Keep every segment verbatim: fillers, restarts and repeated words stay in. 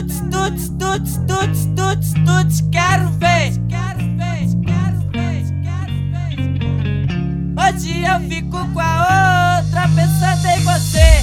tuts, tuts, tuts, tuts, tuts, tuts, quero ver, quero ver, quero ver, quero ver. Hoje eu fico com a outra pensando em você.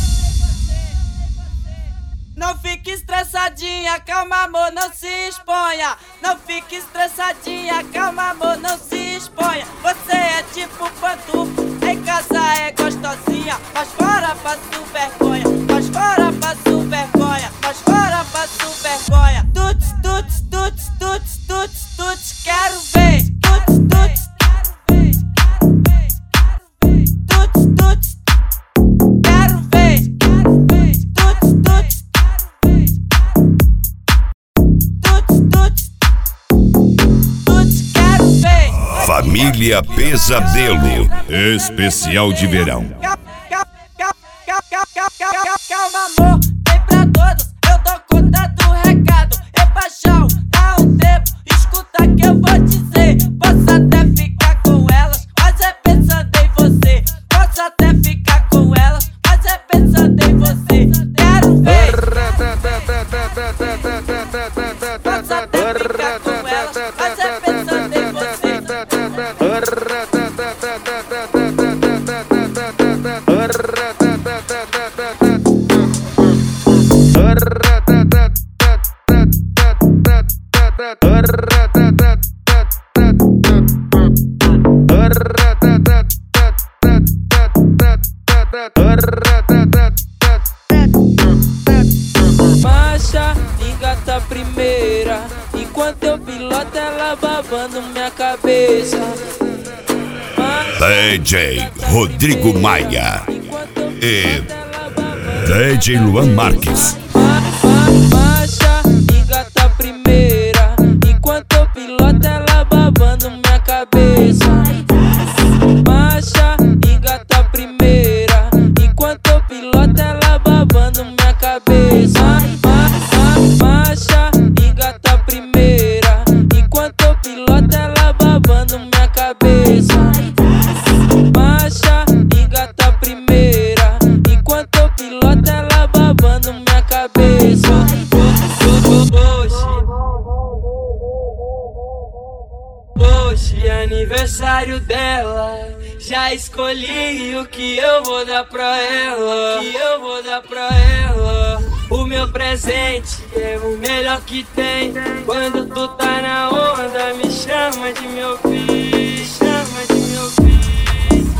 Não fique estressadinha, calma amor, não se exponha. Não fique estressadinha, calma amor, não se exponha. Você é tipo pantufa, em casa é gostosinha, mas fora passo vergonha, mas fora passo vergonha, mas fora passo vergonha. Tuts, tuts, tuts, tuts, tuts, tuts, quero ver. Tuts, tuts, tuts, tuts, quero ver. Tuts, tuts, tuts, tuts, quero ver. Família Pesadelo, especial de verão. Calma amor, vem pra todos, eu dou conta do recado. E paixão, dá um tempo, escuta que eu vou dizer. Posso até ficar com elas, mas é pensando em você. Posso até ficar com elas, mas é pensando em você. Quero ver. Posso até ficar com elas, mas é pensando em você. Marcha, engata a primeira, enquanto eu piloto ela babando minha cabeça. D J Rodrigo Maia e D J Luan Marques. Marcha, engata a primeira, enquanto eu piloto ela babando minha cabeça. Marcha, engata a primeira, enquanto eu piloto ela babando minha cabeça. Marcha, engata a primeira, enquanto eu piloto ela babando minha cabeça. Marcha, engata a primeira, enquanto eu piloto ela babando minha cabeça. Hoje é aniversário dela, já escolhi o que eu vou dar pra ela, o que eu vou dar pra ela. O meu presente é o melhor que tem. Quando tu tá na onda, me chama de meu filho, me chama de meu filho.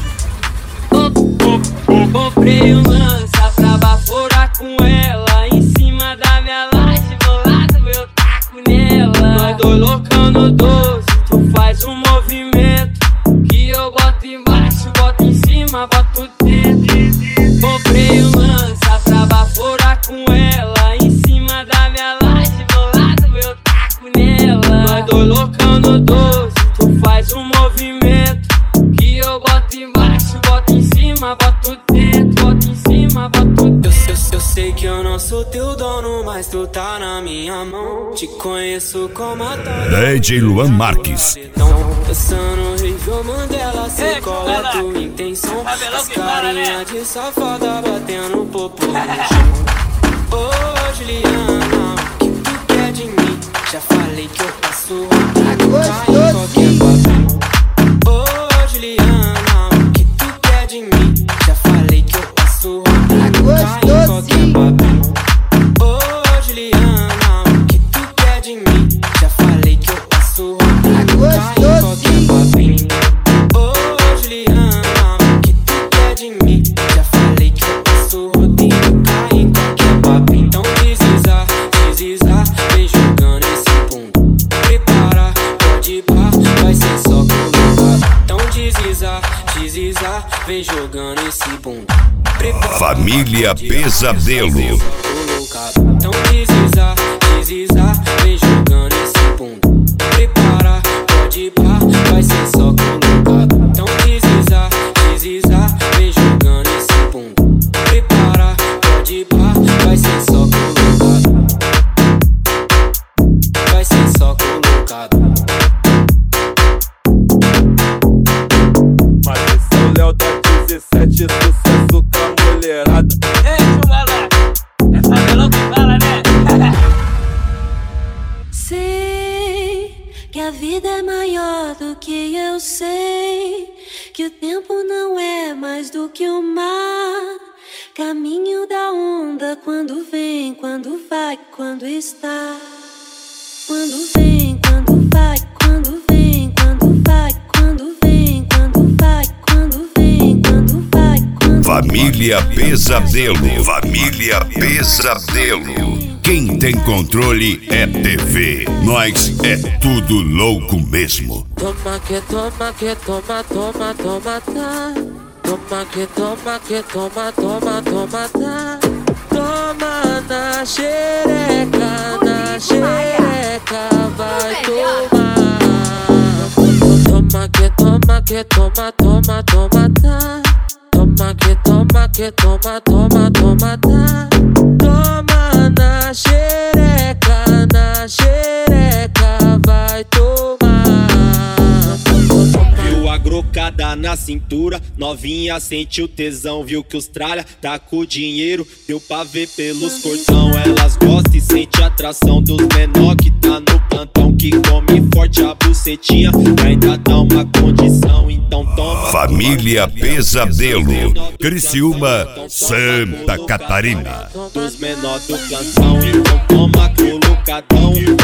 Comprei um lança pra baforar com ela, em cima da minha laje, bolado eu taco nela. Nós dois loucão no doze, tu faz um movimento que eu boto embaixo, boto em cima, boto dentro. Comprei um lança pra baforar com ela, em cima da minha laje, bolado eu taco nela. Nós dois loucão no doze, tu faz um movimento que eu boto embaixo, boto em cima, boto dentro, boto em cima, boto dentro. Eu, eu, eu sei que eu não sou teu dono, mas tu tá na minha mão. Te conheço como a D J Luan Marques. Pensando horrível, Mandela, sei qual é tua intenção. As carinha de safada batendo popô no chão. Ô Juliana, o que tu quer de mim? Já falei que eu passo vontade, cai em qualquer papel. Ô Juliana, o que tu quer de mim? Já falei que eu passo vontade, cai em qualquer papel. Ô Juliana, o que tu quer de mim? Já falei que eu passo vontade, cai em qualquer papel. Ô Juliana, o que tu quer de mim? Já falei que eu passo rodeio, cai em qualquer papel. Então deslizar, deslizar, vem jogando esse pum. Prepara, pode pá, vai ser só colocado. Então deslizar, deslizar, vem jogando esse pum. Família Pesadelo. Então deslizar, deslizar, vem jogando esse pum. Prepara, pode pá, vai ser só colocado. Então deslizar, deslizar, vem jogando esse pum. Prepara, pode pá, vai ser só colocado. Vai ser só colocado. Mas esse é o Léo da dezessete, sucesso com a mulherada. Ei, chumalé, é favelão que fala, né? sei que o tempo não é mais do que o mar. Caminho da onda, quando vem, quando vai, quando está. Quando vem, quando vai, quando vem, quando vai, quando vem, quando vai, quando vem, quando vai, quando Família Pesadelo, Família Pesadelo. Quem tem controle é T V. Nós é tudo louco mesmo. Toma que toma que toma, toma, toma, tá. Toma que toma que toma, toma, toma, tá. Toma na xereca, na xereca, vai tomar. Toma que toma que toma, toma, toma, tá. Toma que toma que toma, toma, toma, tá. Toma na xereca, na xereca, vai tomar. Viu a grocada na cintura, novinha sente o tesão. Viu que os tralha tá com dinheiro, deu pra ver pelos cordão. Elas gostam e sente a atração dos menor que tá no plantão. Que come forte a bucetinha e ainda dá uma condição. Então toma. Família Pesadelo, Criciúma, Santa Catarina. Dos menor do plantão, então toma colocadão.